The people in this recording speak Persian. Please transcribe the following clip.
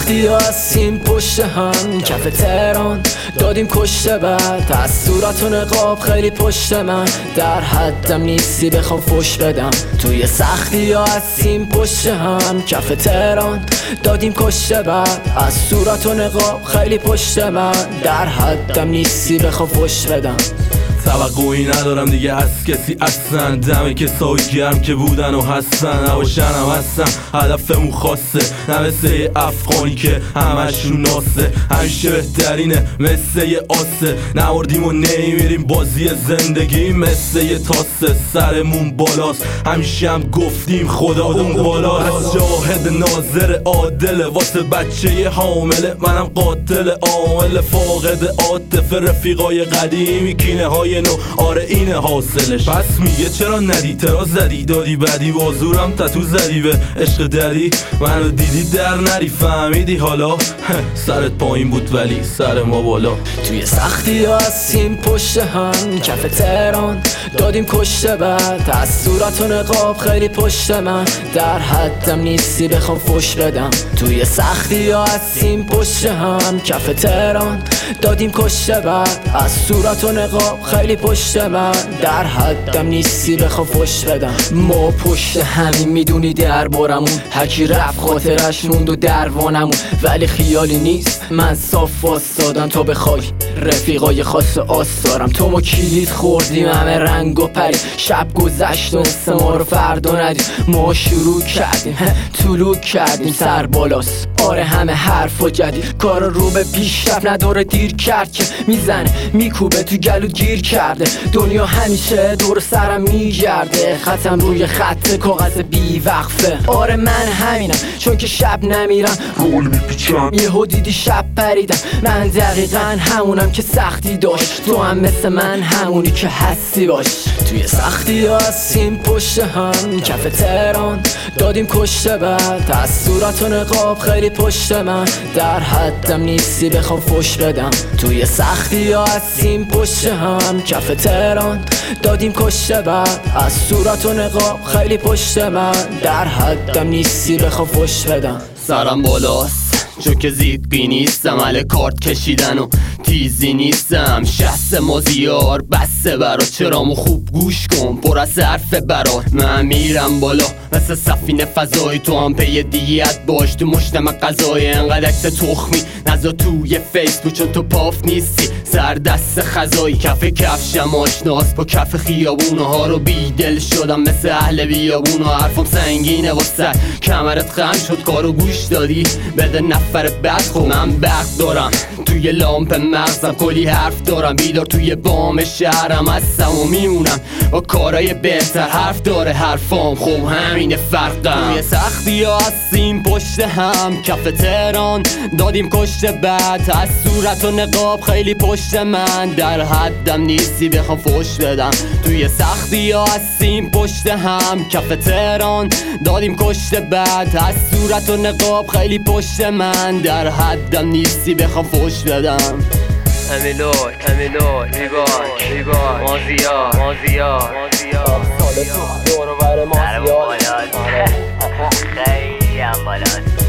سختی ها هستیم پشت هم، کف تهران دادیم کشته بعد از صورت و نقاب خیلی پشت من، در حدم نیستی بخوام فش بدم. توی سختی ها هستیم پشت هم، کف تهران دادیم کشته بعد از صورت و نقاب خیلی پشت من، در حدم نیستی بخوام فش بدم. توقعی ندارم دیگه از کسی اصلا، دم کسایی گرم که بودن و هستن نباشنم هستم. هدفمون خاصه نه مثل یه افغانی که همشون ناسه، همیشه بهترینه مثل یه آسه، نوردیم و نمیریم بازی زندگی مثل یه تاسه، سرمون بالاست همیشه هم گفتیم خدا اون بالاست. جاهد ناظر عادل واسه بچه حامله، منم قاتل عامل فاقد عاطفه، رفیقای قدیمی کینه های نو، آره اینه حاصلش. پس میگه چرا ندی ترا زدی دادی بدی، بازورم تتو زدی به عشق دری، منو دیدی در نری فهمیدی حالا سرت پایین بود ولی سر ما بالا. توی سختی ها هستیم پشت هم، کف تهران دادیم کشته بعد از صورت و نقاب خیلی پشت من، در حدم نیستی بخوام فش بدم. توی سختی ها هستیم پشت هم، کف تهران دادیم کشته بعد از صورت و نقاب خیلی پشت من، در حدم نیستی بخوام فش بدم. ما پشت همین میدونی دربارمون، هرکی رفت خاطرش موند و دروانمون، ولی خیالی نیست من صاف واسادم تا بخوای رفیقای خاص آستارم. تو ما کلید خوردیم همه رنگ و پری، شب گذشت و نصف ما رو فردا ندید، ما شروع کردیم طلوع کردیم سر بالاست. آره همه حرف و جدید کار رو به پیشرفت نداره، دیر کرد که میزنه میکوبه تو گلو گیر کرده، دنیا همیشه دور سرم میگرده، خطم روی خط کاغذ بی وقفه. آره من همینم چون که شب نمیرم رول میپیچم، یهو دیدی شب پریدم، من دقیقا همونم که سختی داشت، تو هم مثل من همونی که هستی باش. توی سختی ها هستیم پشت هم، کف تهران دادیم کشته بعد از صورت و نقاب خیلی پشت من، در حدم نیستی بخوام فش بدم. توی سختی ها هستیم پشت هم، کف تهران دادیم کشته بعد از صورت و نقاب خیلی پشت من، در حدم نیستی بخوام فش بدم. سرم بالاست چون که زیقی نیستم، علی کارت کشیدن و تیزی نیستم، شست مازیار بسته برات، چرامو خوب گوش کن پر از حرف برات. من میرم بالا مثل سفینه فضایی، تو هم پی دیت باش تو مجتمع قضایی، انقدر عکس تخمی نزا توی فیسبوک چون تو پاف نیستی، سر دست خزایی کف کفشم آشناست با کف خیابونه ها رو بیدل شدم مثل اهل بیابون، و حرفم سنگینه واسه کمرت خم شد کارو گوش دادی بده نفر بعد. خب من برق دارم توی لامپ مغزم، کلی حرف دارم بیدار توی بام شهرم هستم و میمونم با کارای بهتر، حرف داره حرفام خب همینه فرقم. توی سختی ها هستیم پشت هم، کف تهران دادیم کشته بعد از صورت و نقاب خیلی پشت من، در حدم نیستی بخوام فش بدم. توی سختی ها هستیم پشت هم، کف تهران دادیم کشته بعد از صورت و نقاب خیلی پشت من، در حدم نیستی بخوام فش بدم. امیلو ریگار مازیار سال تو دور و بر مازیار خیلی هم بالاست.